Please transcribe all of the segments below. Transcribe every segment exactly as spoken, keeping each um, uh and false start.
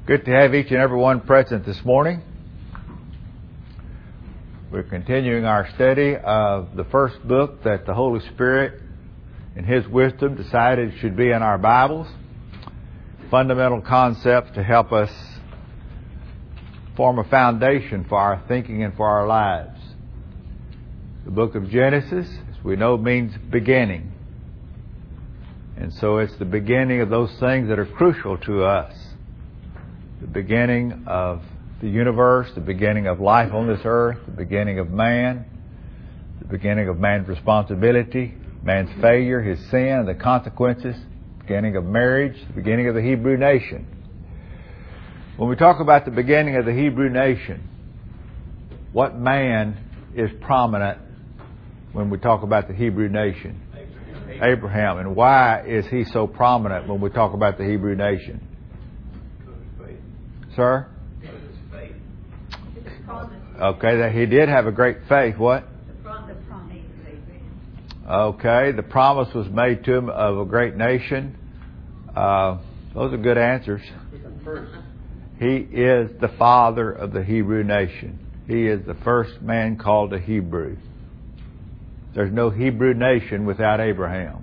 Good to have each and every one present this morning. We're continuing our study of the first book that the Holy Spirit, in His wisdom, decided should be in our Bibles. Fundamental concepts to help us form a foundation for our thinking and for our lives. The book of Genesis, as we know, means beginning. And so it's the beginning of those things that are crucial to us. The beginning of the universe, the beginning of life on this earth, the beginning of man, the beginning of man's responsibility, man's failure, his sin, the consequences, the beginning of marriage, the beginning of the Hebrew nation. When we talk about the beginning of the Hebrew nation, what man is prominent when we talk about the Hebrew nation? Abraham. Abraham. And why is he so prominent when we talk about the Hebrew nation? Sir? Okay, that he did have a great faith. What? Okay, the promise was made to him of a great nation. Uh, those are good answers. He is the father of the Hebrew nation. He is the first man called a Hebrew. There's no Hebrew nation without Abraham.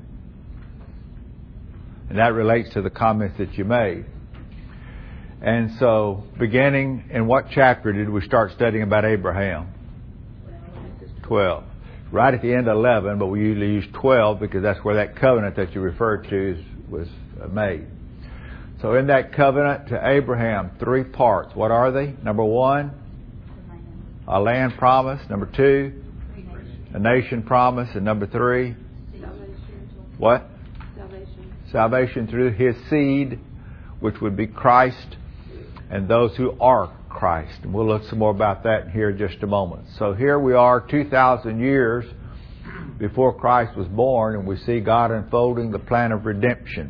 And that relates to the comments that you made. And so, beginning in what chapter did we start studying about Abraham? twelve. Right at the end of eleven, but we usually use twelve because that's where that covenant that you referred to is, was made. So in that covenant to Abraham, three parts. What are they? Number one, a land promise. Number two, a nation promise. And number three, what? Salvation. Salvation through His seed, which would be Christ, and those who are Christ. And we'll look some more about that here in just a moment. So here we are two thousand years before Christ was born, and we see God unfolding the plan of redemption.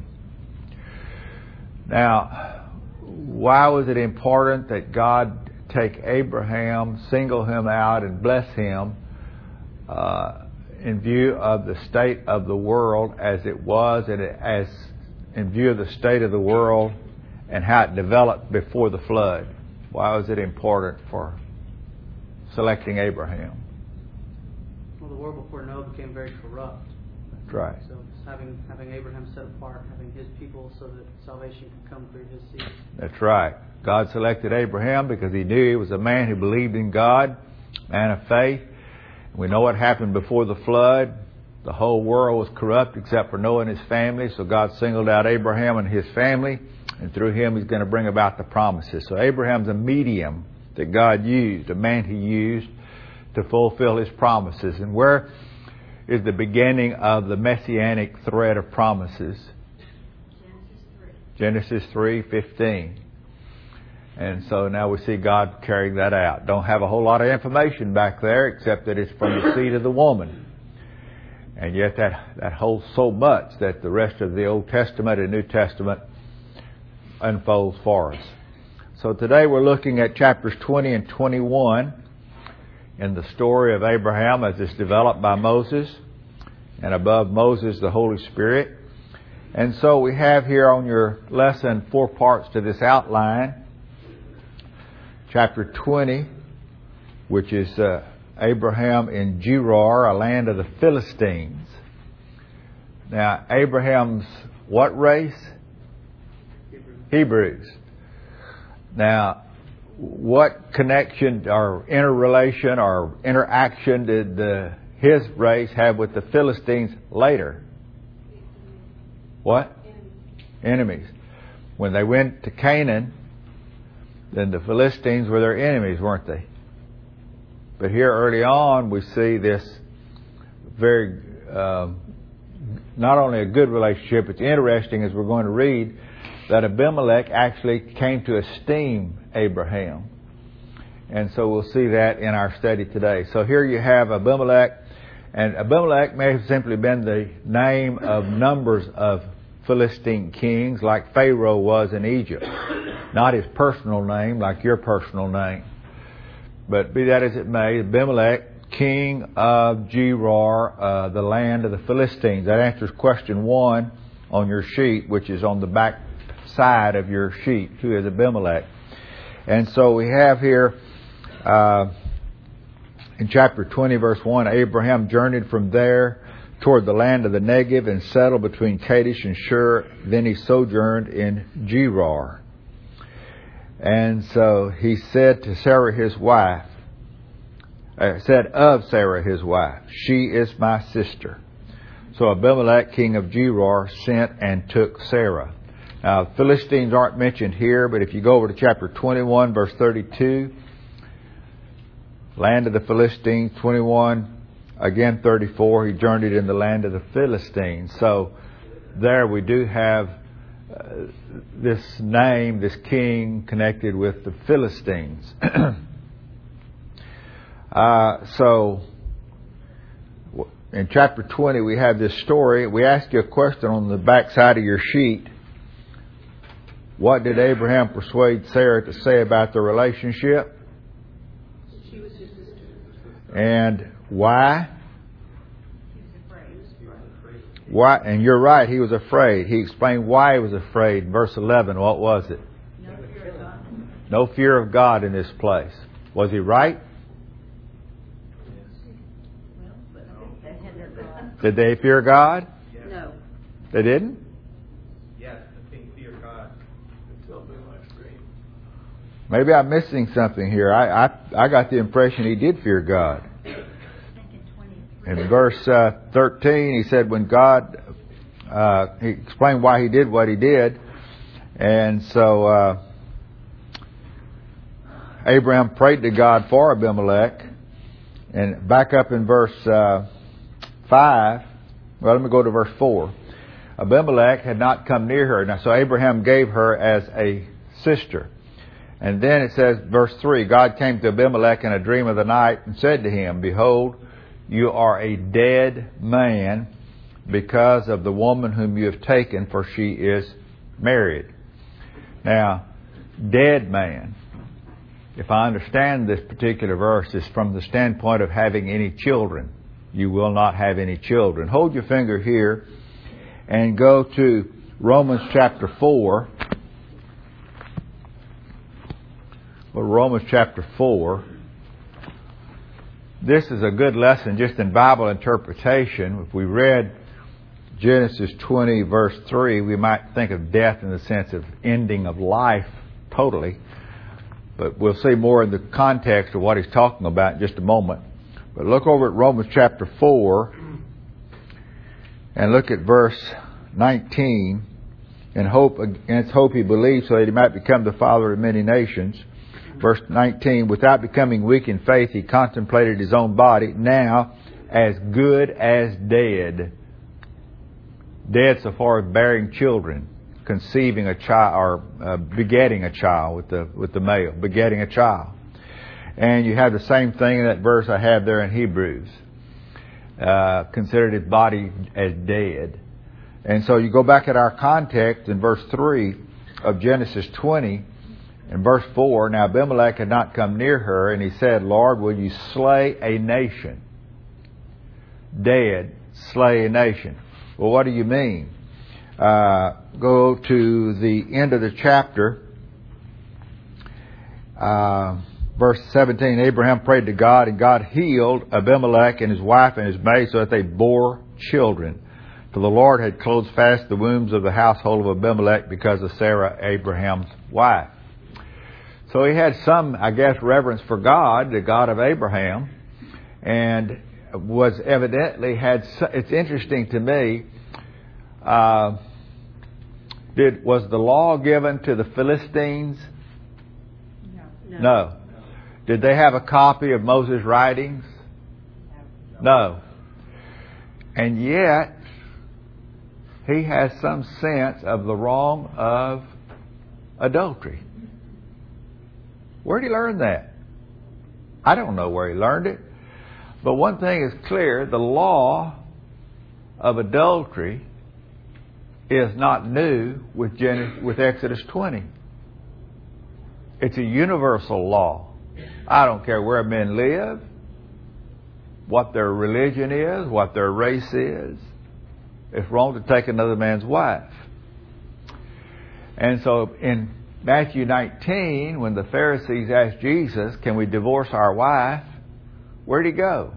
Now, why was it important that God take Abraham, single him out, and bless him uh, in view of the state of the world as it was, and as in view of the state of the world and how it developed before the flood? Why was it important for selecting Abraham? Well, the world before Noah became very corrupt. That's right. So having having Abraham set apart, having his people so that salvation could come through his seed. That's right. God selected Abraham because He knew he was a man who believed in God, man of faith. We know what happened before the flood. The whole world was corrupt except for Noah and his family. So God singled out Abraham and his family, and through him He's going to bring about the promises. So Abraham's a medium that God used, a man He used to fulfill His promises. And where is the beginning of the messianic thread of promises? Genesis three fifteen. And so now we see God carrying that out. Don't have a whole lot of information back there except that it's from the seed of the woman. And yet that, that holds so much that the rest of the Old Testament and New Testament unfolds for us. So today we're looking at chapters twenty and twenty-one in the story of Abraham as it's developed by Moses, and above Moses the Holy Spirit. And so we have here on your lesson four parts to this outline. Chapter twenty, which is uh, Abraham in Gerar, a land of the Philistines. Now, Abraham's what race? Hebrew. Hebrews. Now, what connection or interrelation or interaction did the, his race have with the Philistines later? What? Enemies. Enemies. When they went to Canaan, then the Philistines were their enemies, weren't they? But here early on we see this very, um, not only a good relationship, it's interesting as we're going to read that Abimelech actually came to esteem Abraham. And so we'll see that in our study today. So here you have Abimelech, and Abimelech may have simply been the name of numbers of Philistine kings like Pharaoh was in Egypt. Not his personal name like your personal name. But be that as it may, Abimelech, king of Gerar, uh, the land of the Philistines. That answers question one on your sheet, which is on the back side of your sheet, who is Abimelech. And so we have here, uh, in chapter twenty, verse one, Abraham journeyed from there toward the land of the Negev and settled between Kadesh and Shur. Then he sojourned in Gerar. And so he said to Sarah his wife, uh, said of Sarah his wife, she is my sister. So Abimelech, king of Gerar, sent and took Sarah. Now, Philistines aren't mentioned here, but if you go over to chapter twenty-one, verse thirty-two, land of the Philistines, twenty-one, again thirty-four, he journeyed in the land of the Philistines. So there we do have uh, this name, this king, connected with the Philistines. uh, so in chapter twenty, we have this story. We ask you a question on the back side of your sheet. What did Abraham persuade Sarah to say about the relationship? She was his sister. And why? He was afraid. Why? And you're right, he was afraid. He explained why he was afraid. Verse eleven, what was it? No fear of God. No fear of God in this place. Was he right? Well, but I think they had their God. Did they fear God? No. They didn't? Yes, I think fear God. Until they left green. Maybe I'm missing something here. I, I I got the impression he did fear God. In verse uh, thirteen, he said when God, uh, he explained why he did what he did. And so uh, Abraham prayed to God for Abimelech. And back up in verse uh, five, well, let me go to verse four. Abimelech had not come near her. Now, so Abraham gave her as a sister. And then it says, verse three, God came to Abimelech in a dream of the night and said to him, behold, you are a dead man because of the woman whom you have taken, for she is married. Now, dead man, if I understand this particular verse, is from the standpoint of having any children. You will not have any children. Hold your finger here and go to Romans chapter four. Well, Romans chapter four. This is a good lesson just in Bible interpretation. If we read Genesis twenty, verse three, we might think of death in the sense of ending of life totally. But we'll see more in the context of what he's talking about in just a moment. But look over at Romans chapter four and look at verse nineteen. In hope, against hope he believed, so that he might become the father of many nations. Verse nineteen, without becoming weak in faith, he contemplated his own body, now as good as dead. Dead so far as bearing children, conceiving a child, or uh, begetting a child with the with the male, begetting a child. And you have the same thing in that verse I have there in Hebrews. Uh, considered his body as dead. And so you go back at our context in verse three of Genesis twenty. In verse four, now Abimelech had not come near her, and he said, Lord, will you slay a nation? Dead, slay a nation. Well, what do you mean? Uh, go to the end of the chapter. Uh, verse seventeen, Abraham prayed to God, and God healed Abimelech and his wife and his maid so that they bore children. For the Lord had closed fast the wombs of the household of Abimelech because of Sarah, Abraham's wife. So he had some, I guess, reverence for God, the God of Abraham, and was evidently had. It's interesting to me. Uh, did was the law given to the Philistines? No. No. Did they have a copy of Moses' writings? No. And yet, he has some sense of the wrong of adultery. Where did he learn that? I don't know where he learned it. But one thing is clear, the law of adultery is not new with Genesis, with Exodus twenty. It's a universal law. I don't care where men live, what their religion is, what their race is. It's wrong to take another man's wife. And so in Matthew nineteen, when the Pharisees asked Jesus, can we divorce our wife? Where'd he go?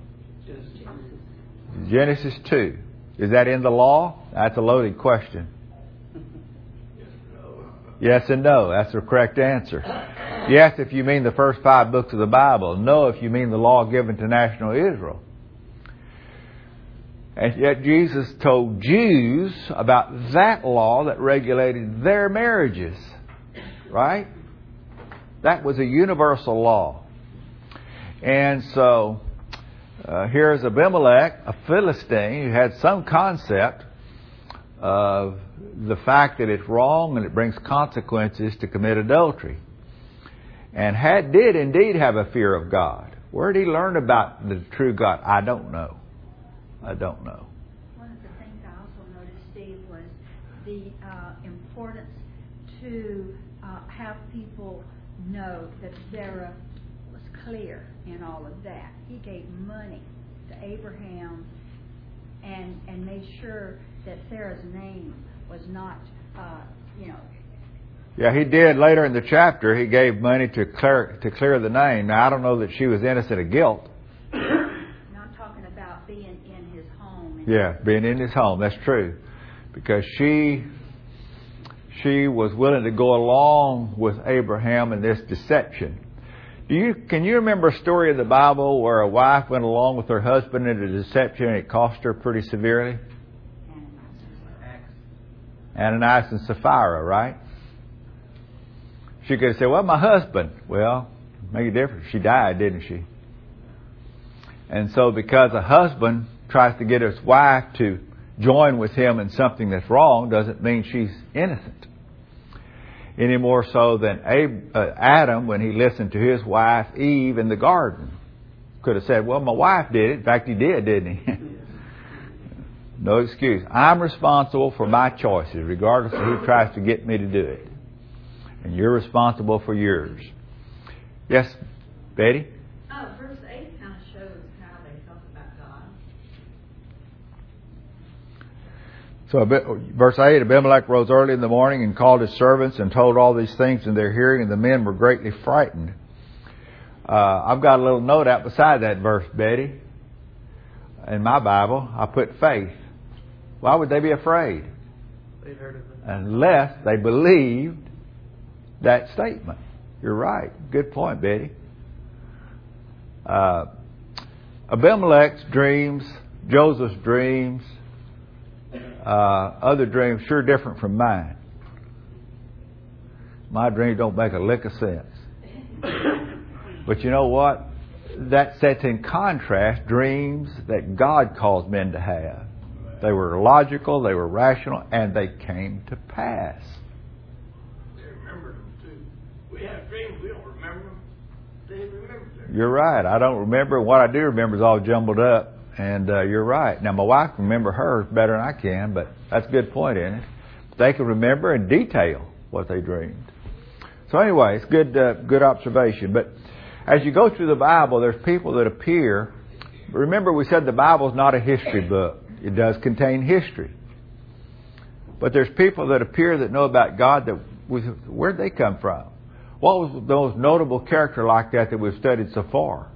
Genesis two. Is that in the law? That's a loaded question. Yes and no. That's the correct answer. Yes, if you mean the first five books of the Bible. No, if you mean the law given to national Israel. And yet Jesus told Jews about that law that regulated their marriages. Right? That was a universal law. And so, uh, here's Abimelech, a Philistine, who had some concept of the fact that it's wrong and it brings consequences to commit adultery. And had did indeed have a fear of God. Where did he learn about the true God? I don't know. I don't know. One of the things I also noticed, Steve, was the uh, importance to uh, have people know that Sarah was clear in all of that. He gave money to Abraham and and made sure that Sarah's name was not, uh, you know. Yeah, he did later in the chapter. He gave money to clear to clear the name. Now, I don't know that she was innocent of guilt. Not talking about being in his home. And Yeah, being in his home. That's true, because she she was willing to go along with Abraham in this deception. Do you can you remember a story of the Bible where a wife went along with her husband in a deception and it cost her pretty severely? Ananias and Sapphira, right? She could have said, well, my husband. Well, make a difference. She died, didn't she? And so because a husband tries to get his wife to join with him in something that's wrong doesn't mean she's innocent. Any more so than Adam, when he listened to his wife Eve in the garden, could have said, well, my wife did it. In fact, he did, didn't he? No excuse. I'm responsible for my choices, regardless of who tries to get me to do it. And you're responsible for yours. Yes, Betty? Oh, verse eight kind of shows how they talk about God. So, verse eight, Abimelech rose early in the morning and called his servants and told all these things in their hearing, and the men were greatly frightened. Uh, I've got a little note out beside that verse, Betty. In my Bible, I put faith. Why would they be afraid? They've heard of it. Unless they believed that statement. You're right. Good point, Betty. Uh, Abimelech's dreams, Joseph's dreams, uh, other dreams, sure different from mine. My dreams don't make a lick of sense. But you know what? That sets in contrast dreams that God calls men to have. They were logical, they were rational, and they came to pass. They remembered them too. We have dreams, we don't remember them. They remember them. You're right. I don't remember. What I do remember is all jumbled up. And uh, you're right. Now, my wife can remember hers better than I can, but that's a good point, isn't it? They can remember in detail what they dreamed. So anyway, it's good, uh, good observation. But as you go through the Bible, there's people that appear. Remember, we said the Bible's not a history book. It does contain history. But there's people that appear that know about God. That where'd they come from? What was the most notable character like that that we've studied so far?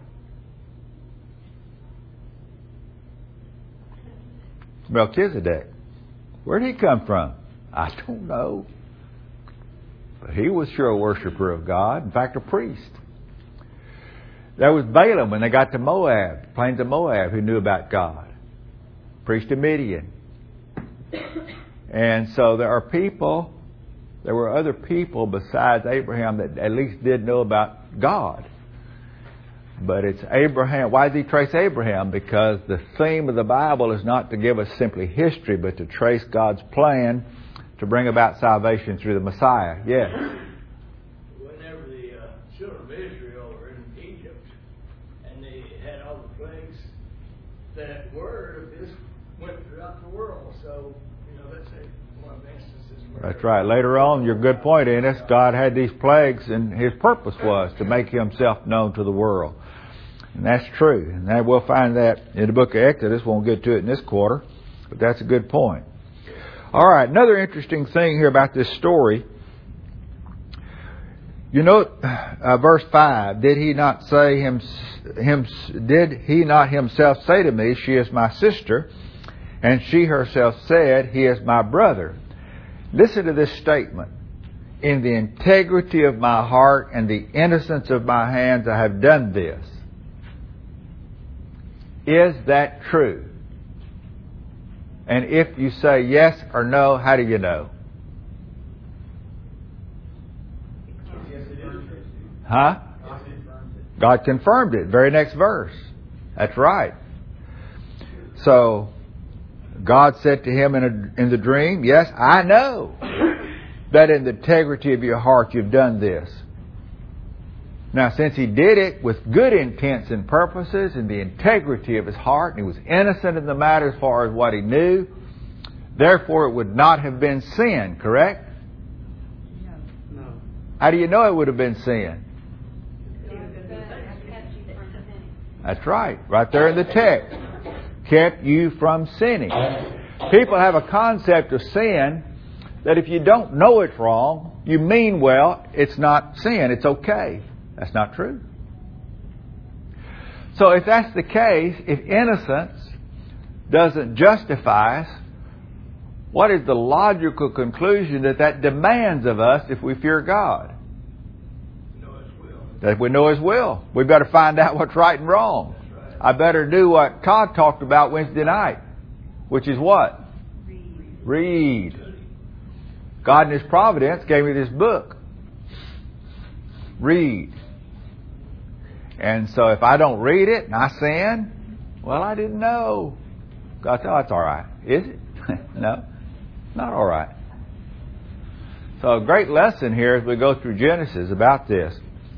Melchizedek. Where'd he come from? I don't know. But he was sure a worshiper of God. In fact, a priest. There was Balaam when they got to Moab, plains of Moab, who knew about God. Priest of Midian. And so there are people, there were other people besides Abraham that at least did know about God. But it's Abraham. Why did he trace Abraham? Because the theme of the Bible is not to give us simply history, but to trace God's plan to bring about salvation through the Messiah. Yes? Whenever the uh, children of Israel were in Egypt and they had all the plagues, that word of this went throughout the world. So, you know, that's a, one of the instances where... That's right. Later on, your good point, Ennis, God had these plagues and His purpose was to make Himself known to the world. And that's true. And that, we'll find that in the book of Exodus. Won't get to it in this quarter, but that's a good point. All right, another interesting thing here about this story. You know, uh, verse five, did he not say him, him, did he not himself say to me, she is my sister, and she herself said, he is my brother. Listen to this statement. In the integrity of my heart and the innocence of my hands, I have done this. Is that true? And if you say yes or no, how do you know? Huh? God confirmed it. Very next verse. That's right. So, God said to him in, a, in the dream, yes, I know that in the integrity of your heart you've done this. Now, since he did it with good intents and purposes in the integrity of his heart, and he was innocent in the matter as far as what he knew, therefore it would not have been sin, correct? No. How do you know it would have been sin? That's right. Right there in the text. Kept you from sinning. People have a concept of sin that if you don't know it's wrong, you mean well, it's not sin, it's okay. That's not true. So if that's the case, if innocence doesn't justify us, what is the logical conclusion that that demands of us if we fear God? That we know His will. We better find out what's right and wrong. Right. I better do what Todd talked about Wednesday night, which is what? Read. Read. God in His providence gave me this book. Read. And so if I don't read it and I sin, well, I didn't know. God said, oh, that's all right. Is it? No, not all right. So a great lesson here as we go through Genesis about this.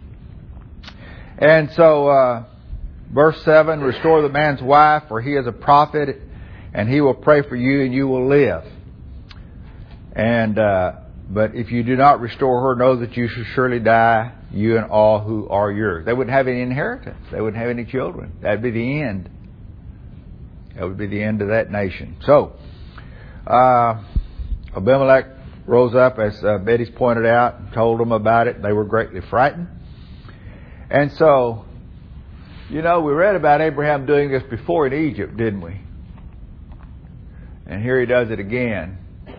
And so, uh, verse seven, restore the man's wife, for he is a prophet, and he will pray for you, and you will live. And, uh, but if you do not restore her, know that you shall surely die, you and all who are yours. They wouldn't have any inheritance. They wouldn't have any children. That'd be the end. That would be the end of that nation. So, uh, Abimelech rose up, as uh, Betty's pointed out, and told them about it. They were greatly frightened. And so, you know, we read about Abraham doing this before in Egypt, didn't we? And here he does it again.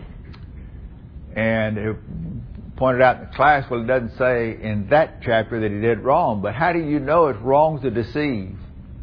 And it pointed out in the class, well, it doesn't say in that chapter that he did wrong. But how do you know it's wrong to deceive?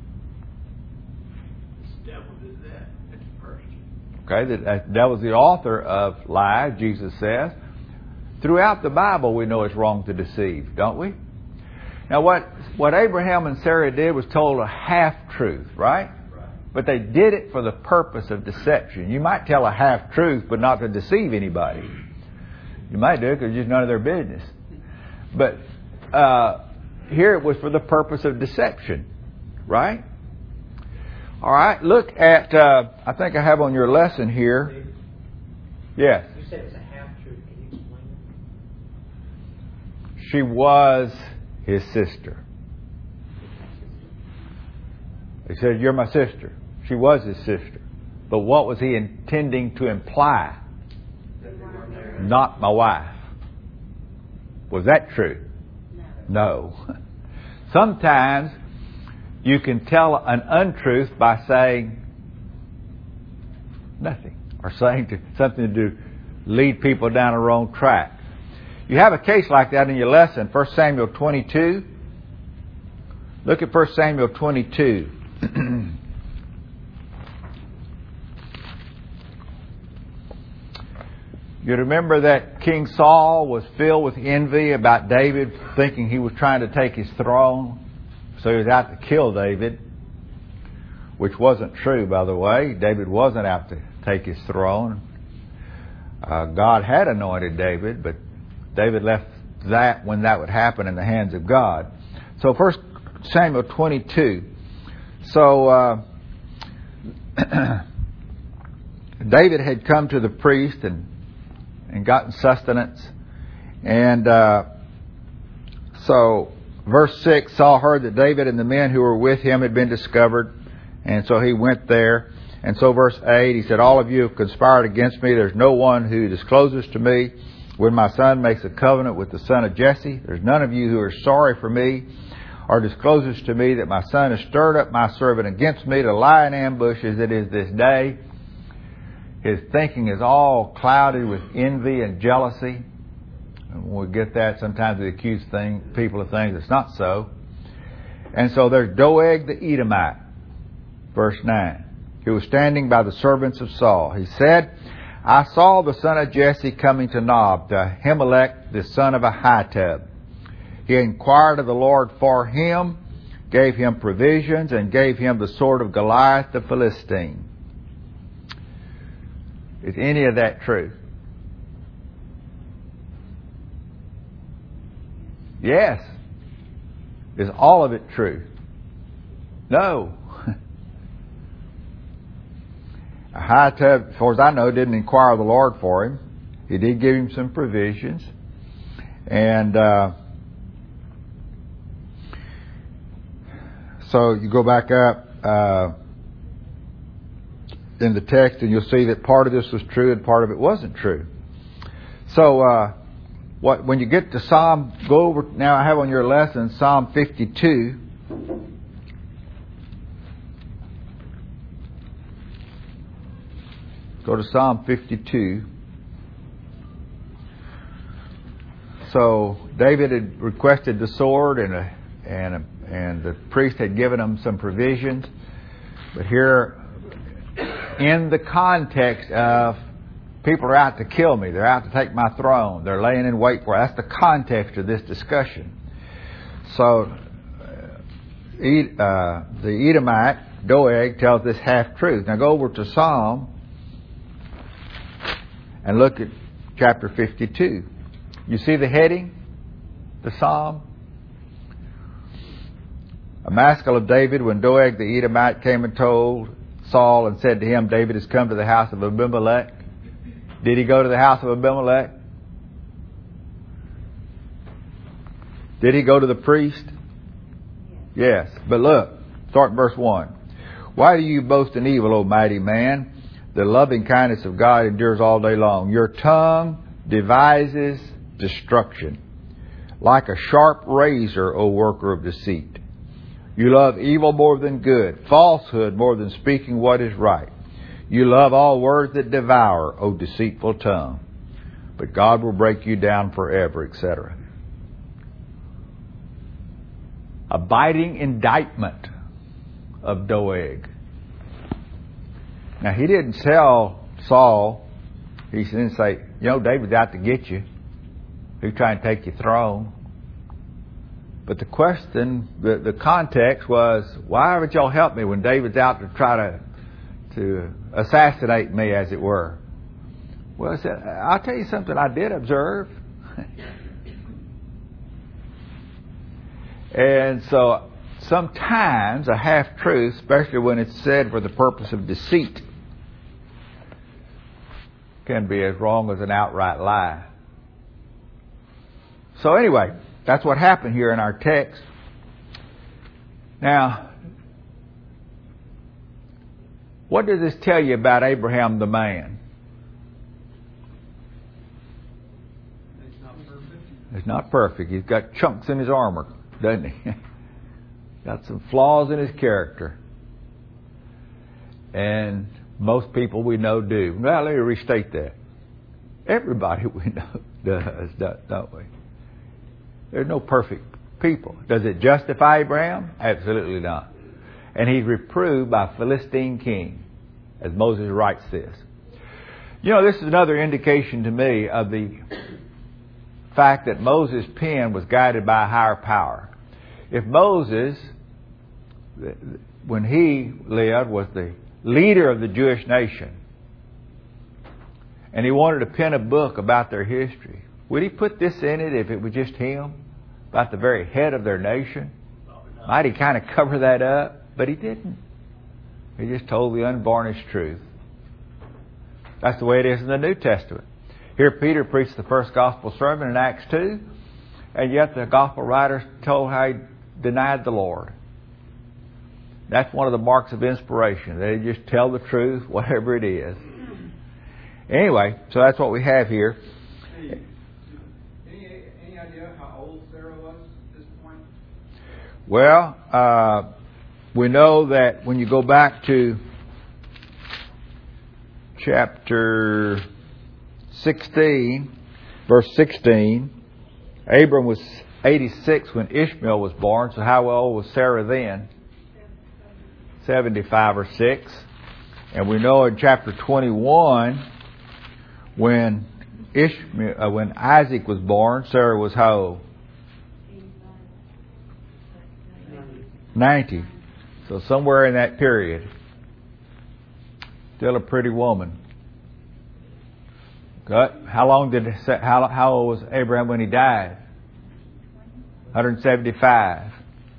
The devil did that at first. Okay, the devil's the author of lies, Jesus says. Throughout the Bible, we know it's wrong to deceive, don't we? Now, what, what Abraham and Sarah did was told a half-truth, right? Right? But they did it for the purpose of deception. You might tell a half-truth, but not to deceive anybody. You might do it because it's just none of their business. But uh, here it was for the purpose of deception, right? All right, look at, uh, I think I have on your lesson here. Yes. You said it was a half-truth. Can you explain it? She was his sister. He said, you're my sister. She was his sister. But what was he intending to imply? Not my wife. Was that true? No. No. Sometimes you can tell an untruth by saying nothing, or saying to, something to lead people down a wrong track. You have a case like that in your lesson, First Samuel twenty-two. Look at First Samuel twenty-two. You remember that King Saul was filled with envy about David, thinking he was trying to take his throne. So he was out to kill David, which wasn't true, by the way. David wasn't out to take his throne. Uh, God had anointed David, but David left that, when that would happen, in the hands of God. So First Samuel twenty-two. So uh, David had come to the priest and and gotten sustenance. And uh, so verse six, Saul heard that David and the men who were with him had been discovered. And so he went there. And so verse eight, he said, all of you have conspired against me. There's no one who discloses to me when my son makes a covenant with the son of Jesse. There's none of you who are sorry for me or discloses to me that my son has stirred up my servant against me to lie in ambush as it is this day. His thinking is all clouded with envy and jealousy. And when we get that, sometimes we accuse thing, people of things that's not so. And so there's Doeg the Edomite, verse nine, who was standing by the servants of Saul. He said, I saw the son of Jesse coming to Nob, to Ahimelech, the son of Ahitub. He inquired of the Lord for him, gave him provisions, and gave him the sword of Goliath the Philistine. Is any of that true? Yes. Is all of it true? No. Ahitub, as far as I know, didn't inquire of the Lord for him. He did give him some provisions. And uh, so you go back up uh, in the text and you'll see that part of this was true and part of it wasn't true. So uh, what when you get to Psalm, go over, now I have on your lesson Psalm fifty-two. Go to Psalm fifty-two. So David had requested the sword, and a, and a, and the priest had given him some provisions. But here, in the context of people are out to kill me, they're out to take my throne, they're laying in wait for it. That's the context of this discussion. So uh, the Edomite Doeg tells this half truth. Now go over to Psalm and look at chapter fifty-two. You see the heading? The Psalm? A maskil of David, when Doeg the Edomite came and told Saul and said to him, David has come to the house of Abimelech. Did he go to the house of Abimelech? Did he go to the priest? Yes. But look, start in verse one. Why do you boast in evil, O mighty man? The loving kindness of God endures all day long. Your tongue devises destruction. Like a sharp razor, O worker of deceit. You love evil more than good, falsehood more than speaking what is right. You love all words that devour, O deceitful tongue. But God will break you down forever, et cetera. A biting indictment of Doeg. Now, he didn't tell Saul, he didn't say, you know, David's out to get you. He's trying to take your throne. But the question, the, the context was, why would y'all help me when David's out to try to, to assassinate me, as it were? Well, I said, I'll tell you something I did observe. And so sometimes a half-truth, especially when it's said for the purpose of deceit, can be as wrong as an outright lie. So anyway, that's what happened here in our text. Now, what does this tell you about Abraham the man? He's not perfect. He's not perfect. He's got chunks in his armor, doesn't he? Got some flaws in his character. And most people we know do. Well, let me restate that. Everybody we know does, don't we? There's no perfect people. Does it justify Abraham? Absolutely not. And he's reproved by a Philistine king, as Moses writes this. You know, this is another indication to me of the fact that Moses' pen was guided by a higher power. If Moses, when he lived, was the leader of the Jewish nation, and he wanted to pen a book about their history, would he put this in it if it was just him, about the very head of their nation? Might he kind of cover that up? But he didn't. He just told the unvarnished truth. That's the way it is in the New Testament. Here Peter preached the first gospel sermon in Acts two, and yet the gospel writers told how he denied the Lord. That's one of the marks of inspiration. They just tell the truth, whatever it is. Anyway, so that's what we have here. Hey, any, any idea how old Sarah was at this point? Well, uh, we know that when you go back to chapter sixteen, verse sixteen, Abram was eighty-six when Ishmael was born. So how old was Sarah then? seventy-five or six. And we know in chapter twenty-one, when Ishmael, uh, when Isaac was born, Sarah was how old? ninety. So somewhere in that period. Still a pretty woman. Good. How long did how how old was Abraham when he died? one hundred seventy-five.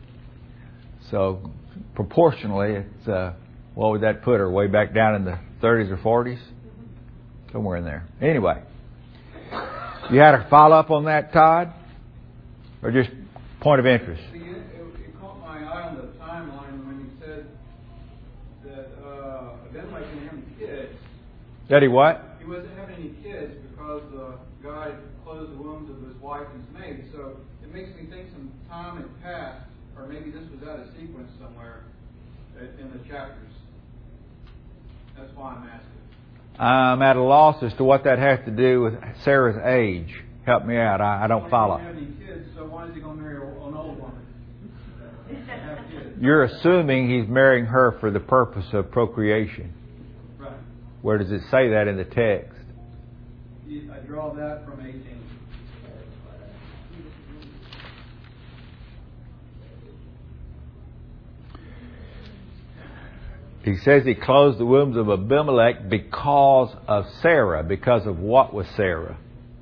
So proportionally, it's uh, what would that put her? Way back down in the thirties or forties, somewhere in there. Anyway, you had a follow up on that, Todd, or just point of interest? See, it, it, it caught my eye on the timeline when you said that uh, Abimelech didn't have any kids. That he what? He wasn't having any kids because uh, God closed the wombs of his wife and his maid. So it makes me think some time had passed, or maybe this was out of sequence somewhere in the chapters. That's why I'm asking. I'm at a loss as to what that has to do with Sarah's age. Help me out. I, I don't follow. He didn't have any kids, so why is he going to marry an old woman? Have kids. You're assuming he's marrying her for the purpose of procreation. Right. Where does it say that in the text? I draw that from eighteen. He says he closed the wombs of Abimelech because of Sarah. Because of what was Sarah?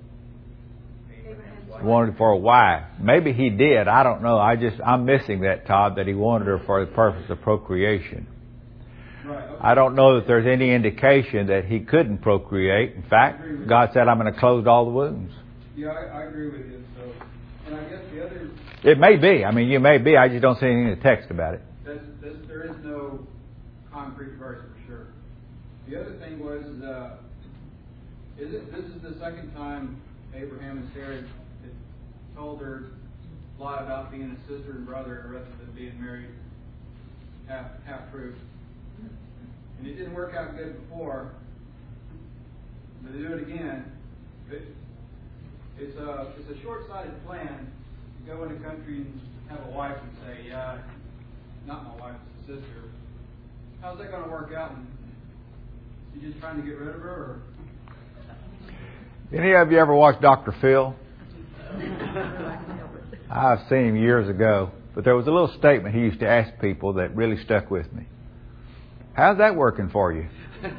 He wanted for a wife. Maybe he did. I don't know. I just I'm missing that, Todd, that he wanted her for the purpose of procreation. Right. Okay. I don't know that there's any indication that he couldn't procreate. In fact, God said, I'm going to close all the wombs. Yeah, I, I agree with you. So, and I guess the other, It may be. I mean, you may be. I just don't see anything in the text about it. that's, that's, there is no concrete verse for sure. The other thing was, uh, is it, this is the second time Abraham and Sarah had told her lie about being a sister and brother rather than being married half half truth. And it didn't work out good before, but to do it again, it, it's a it's a short-sighted plan to go in a country and have a wife and say, yeah, not my wife, it's a sister. How's that going to work out? And you just trying to get rid of her? Or? Any of you ever watched Doctor Phil? I've seen him years ago, but there was a little statement he used to ask people that really stuck with me. How's that working for you?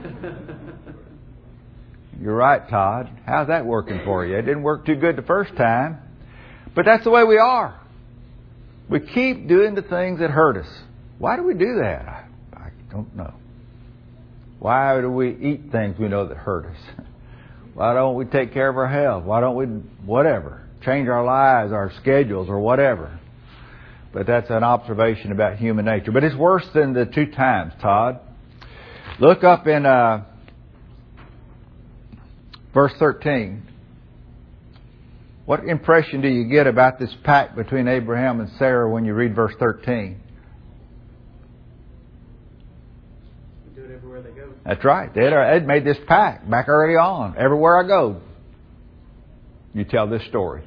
You're right, Todd. How's that working for you? It didn't work too good the first time, but that's the way we are. We keep doing the things that hurt us. Why do we do that? I, I don't know. Why do we eat things we know that hurt us? Why don't we take care of our health? Why don't we, whatever, change our lives, our schedules, or whatever? But that's an observation about human nature. But it's worse than the two times, Todd. Look up in uh, verse thirteen. What impression do you get about this pact between Abraham and Sarah when you read verse thirteen? Do it everywhere they go. That's right. They'd, they'd made this pact back early on. Everywhere I go, you tell this story.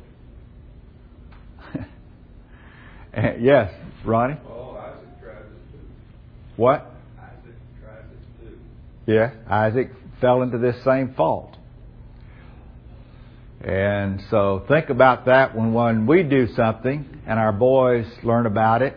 Yes, Ronnie? Oh, Isaac tried this too. What? Isaac tried this too. Yeah, Isaac fell into this same fault. And so think about that when, when we do something and our boys learn about it.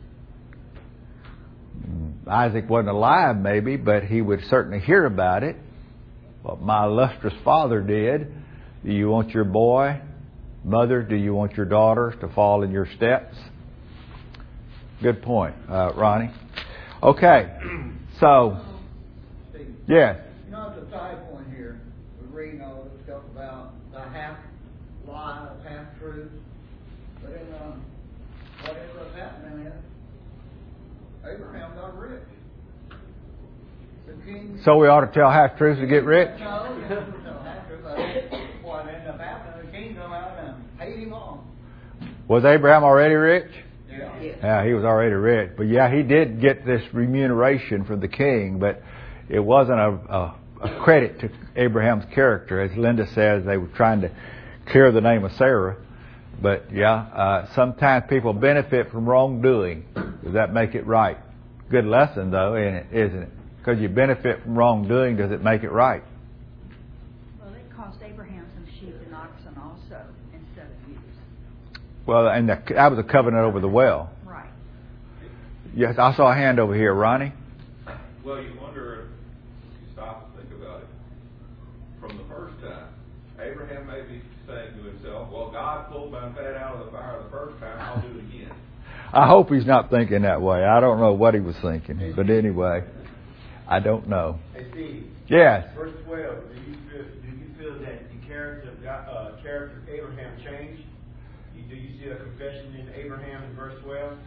Isaac wasn't alive maybe, but he would certainly hear about it. What my illustrious father did. Do you want your boy, mother, do you want your daughters to fall in your steps? Good point, uh, Ronnie. Okay, so, Steve, yes. you know, it's a side point here. We're reading all this stuff about the half lie, half truth. But in, um, what ends up happening is Abraham got rich. The king. So we ought to tell half truths to get rich? No, you don't tell half truths. But what ended up happening, the king come out and paid him off. Was Abraham already rich? Yeah. Yeah, he was already rich. But yeah, he did get this remuneration from the king, but it wasn't a, a, a credit to Abraham's character. As Linda says, they were trying to clear the name of Sarah. But yeah, uh, sometimes people benefit from wrongdoing. Does that make it right? Good lesson though, isn't it? Isn't it? Because you benefit from wrongdoing, does it make it right? Well, it cost Abraham some sheep and oxen also in seven years. Well, and the, that was a covenant over the well. Right. Yes, I saw a hand over here, Ronnie. Well, you wonder if you stop and think about it. From the first time, Abraham may be saying to himself, well, God pulled my fat out of the fire the first time, I'll do it again. I hope he's not thinking that way. I don't know what he was thinking. But anyway, I don't know. Hey, Steve. Yes. Verse twelve. Do you feel? Do you feel that the character of God, uh, character of Abraham changed? Do you see a confession in Abraham in verse twelve?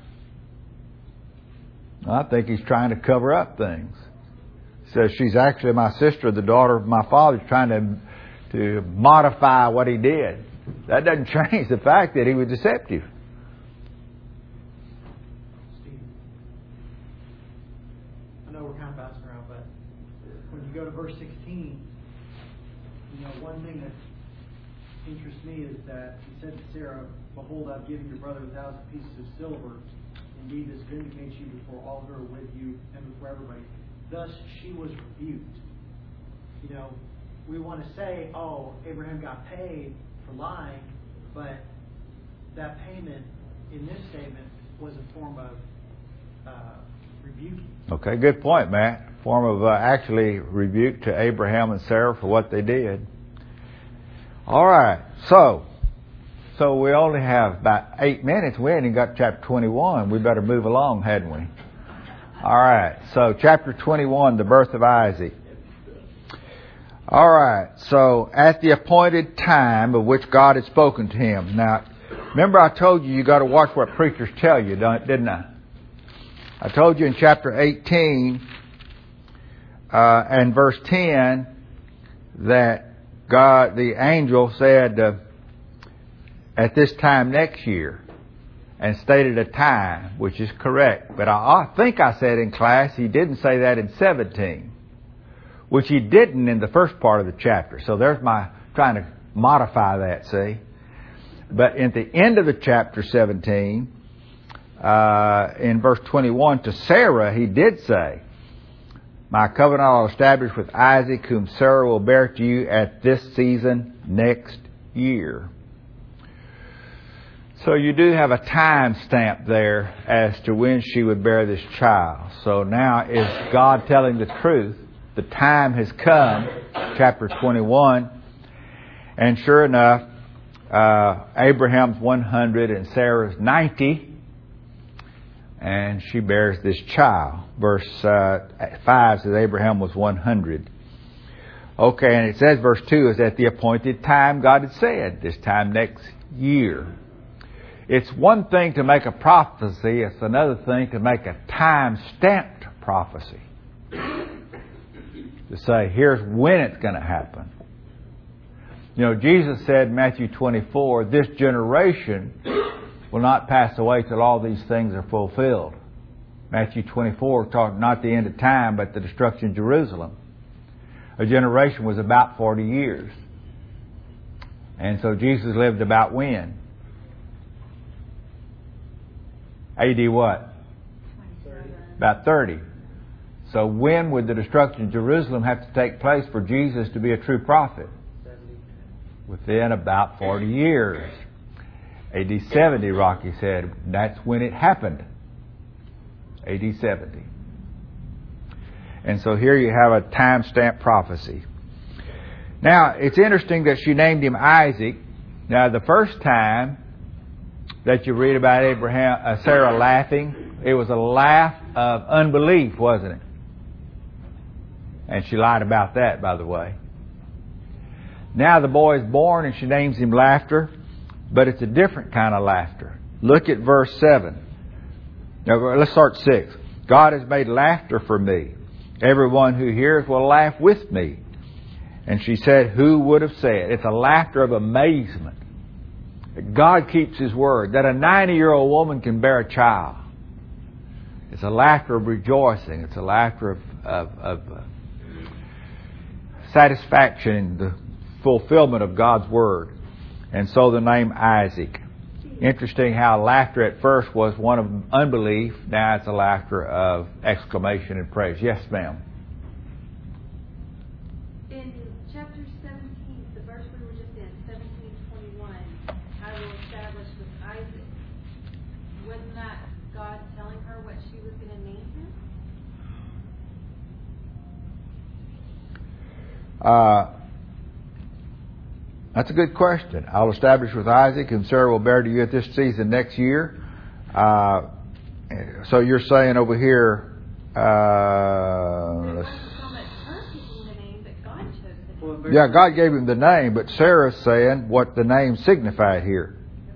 I think he's trying to cover up things. He says she's actually my sister, the daughter of my father, trying to to modify what he did. That doesn't change the fact that he was deceptive. Steve, I know we're kind of bouncing around, but when you go to verse sixteen, you know, one thing that interests me is that he said to Sarah, behold, I've given your brother a thousand pieces of silver. Indeed, this vindicates you before all who are with you and before everybody. Thus, she was rebuked. You know, we want to say, oh, Abraham got paid for lying, but that payment in this statement was a form of uh, rebuking. Okay, good point, Matt. Form of uh, actually rebuke to Abraham and Sarah for what they did. All right, so so we only have about eight minutes. We ain't got chapter twenty-one. We better move along, hadn't we? All right, so chapter twenty-one, the birth of Isaac. All right, so at the appointed time of which God had spoken to him. Now, remember I told you you got to watch what preachers tell you, didn't I? I told you in chapter eighteen uh, and verse ten that God, the angel said uh, at this time next year, and stated a time, which is correct. But I, I think I said in class he didn't say that in seventeen, which he didn't in the first part of the chapter. So there's my trying to modify that, see. But at the end of the chapter seventeen, uh, in verse twenty-one, to Sarah he did say, my covenant I'll establish with Isaac, whom Sarah will bear to you at this season next year. So you do have a time stamp there as to when she would bear this child. So now is God telling the truth? The time has come, chapter twenty-one, and sure enough, uh, Abraham's one hundred and Sarah's ninety, and she bears this child. Verse uh, five says Abraham was one hundred. Okay, and it says verse two is at the appointed time God had said, this time next year. It's one thing to make a prophecy, it's another thing to make a time-stamped prophecy. To say, here's when it's going to happen. You know, Jesus said in Matthew twenty-four, this generation will not pass away till all these things are fulfilled. Matthew twenty-four talked not the end of time, but the destruction of Jerusalem. A generation was about forty years. And so Jesus lived about when? A D what? twenty-seven. About thirty. So when would the destruction of Jerusalem have to take place for Jesus to be a true prophet? Within about forty years. A D seventy, Rocky said, that's when it happened. A D seventy. And so here you have a time-stamped prophecy. Now, it's interesting that she named him Isaac. Now, the first time that you read about Abraham, uh, Sarah laughing, it was a laugh of unbelief, wasn't it? And she lied about that, by the way. Now the boy is born and she names him Laughter, but it's a different kind of laughter. Look at verse seven. Now let's start six. God has made laughter for me. Everyone who hears will laugh with me. And she said, who would have said? It's a laughter of amazement. That God keeps His word. That a ninety-year-old woman can bear a child. It's a laughter of rejoicing. It's a laughter of, of, of uh, satisfaction in the fulfillment of God's word. And so the name Isaac. Interesting how laughter at first was one of unbelief. Now it's a laughter of exclamation and praise. Yes, ma'am. In chapter seventeen, the verse we were just in, seventeen twenty-one, I will establish with Isaac. Wasn't that God telling her what she was going to name him? Uh, that's a good question. I'll establish with Isaac, and Sarah will bear to you at this season next year. Uh, so you're saying over here, uh, yeah, God gave him the name, but Sarah's saying what the name signified here.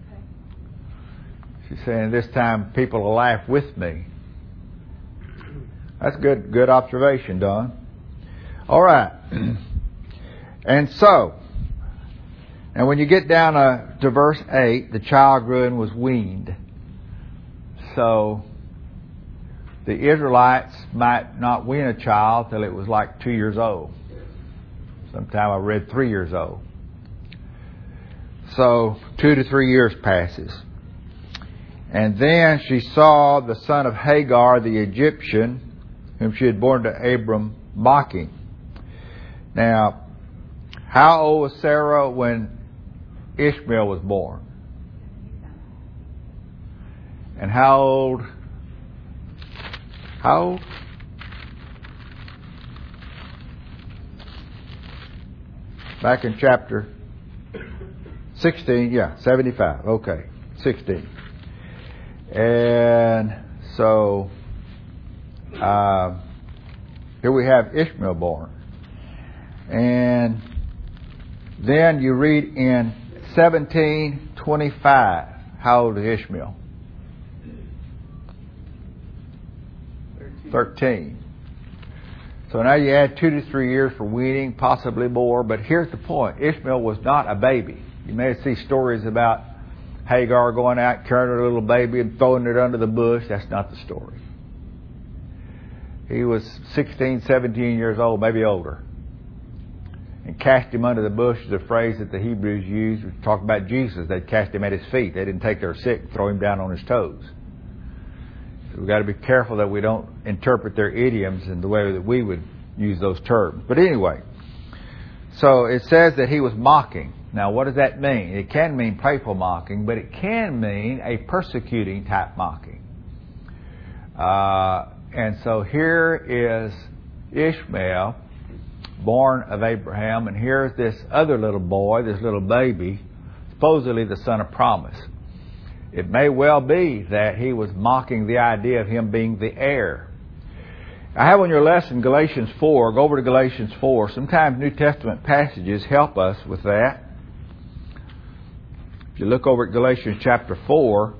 She's saying this time people will laugh with me. That's good, good observation, Don. All right. And so, and when you get down uh, to verse eight, the child grew and was weaned. So, the Israelites might not wean a child till it was like two years old. Sometime I read three years old. So, two to three years passes. And then she saw the son of Hagar, the Egyptian, whom she had borne to Abram, mocking. Now, how old was Sarah when Ishmael was born? And how old? How old? Back in chapter sixteen, yeah, seventy-five. Okay, sixteen. And so, uh, here we have Ishmael born. And then you read in seventeen twenty-five, how old is Ishmael? thirteen. So now you add two to three years for weaning, possibly more. But here's the point. Ishmael was not a baby. You may see stories about Hagar going out, carrying her little baby and throwing it under the bush. That's not the story. He was sixteen, seventeen years old, maybe older. And cast him under the bush is a phrase that the Hebrews used. We talk about Jesus. They'd cast him at his feet. They didn't take their sick and throw him down on his toes. So we've got to be careful that we don't interpret their idioms in the way that we would use those terms. But anyway, so it says that he was mocking. Now, what does that mean? It can mean playful mocking, but it can mean a persecuting type mocking. Uh, and so here is Ishmael, born of Abraham, and here's this other little boy, this little baby, supposedly the son of promise. It may well be that he was mocking the idea of him being the heir. I have on your lesson Galatians four. Go over to Galatians four. Sometimes New Testament passages help us with that. If you look over at Galatians chapter four,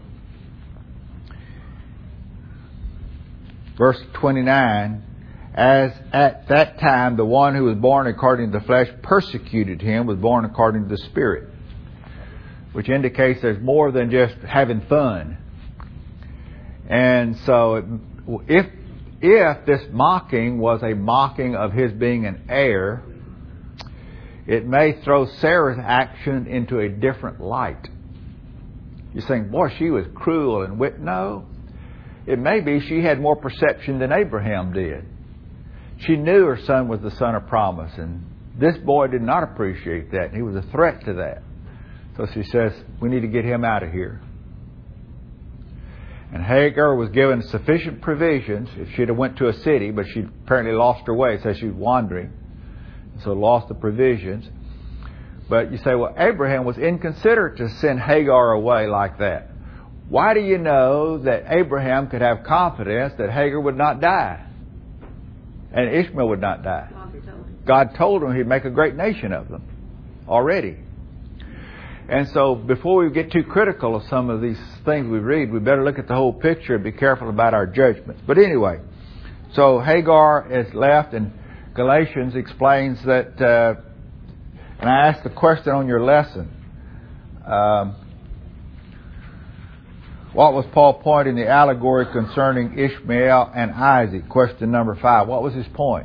verse twenty-nine, as at that time the one who was born according to the flesh persecuted him, was born according to the Spirit. Which indicates there's more than just having fun. And so if if this mocking was a mocking of his being an heir, it may throw Sarah's action into a different light. You're saying, boy, she was cruel and wit. No. It may be she had more perception than Abraham did. She knew her son was the son of promise, and this boy did not appreciate that. He was a threat to that. So she says, we need to get him out of here. And Hagar was given sufficient provisions if she'd have went to a city, but she apparently lost her way, so she was wandering. So lost the provisions. But you say, well, Abraham was inconsiderate to send Hagar away like that. Why do you know that Abraham could have confidence that Hagar would not die? And Ishmael would not die? God told him He'd make a great nation of them already. And so before we get too critical of some of these things we read, we better look at the whole picture and be careful about our judgments. But anyway, so Hagar is left, and Galatians explains that, uh, and I asked the question on your lesson, um, what was Paul pointing the allegory concerning Ishmael and Isaac? Question number five. What was his point?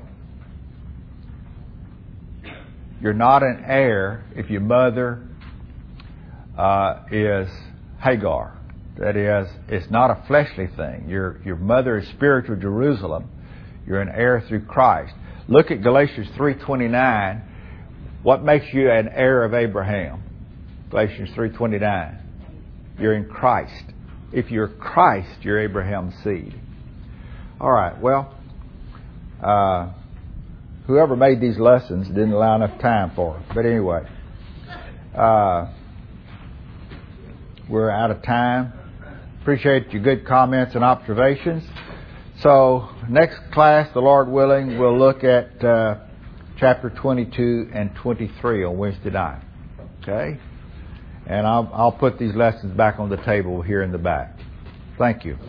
You're not an heir if your mother uh, is Hagar. That is, it's not a fleshly thing. Your your mother is spiritual Jerusalem. You're an heir through Christ. Look at Galatians three twenty-nine. What makes you an heir of Abraham? Galatians three twenty-nine. You're in Christ. If you're Christ, you're Abraham's seed. All right, well, uh, whoever made these lessons didn't allow enough time for them. But anyway, uh, we're out of time. Appreciate your good comments and observations. So next class, the Lord willing, we'll look at uh, chapter twenty-two and twenty-three on Wednesday night. Okay? And I'll, I'll put these lessons back on the table here in the back. Thank you.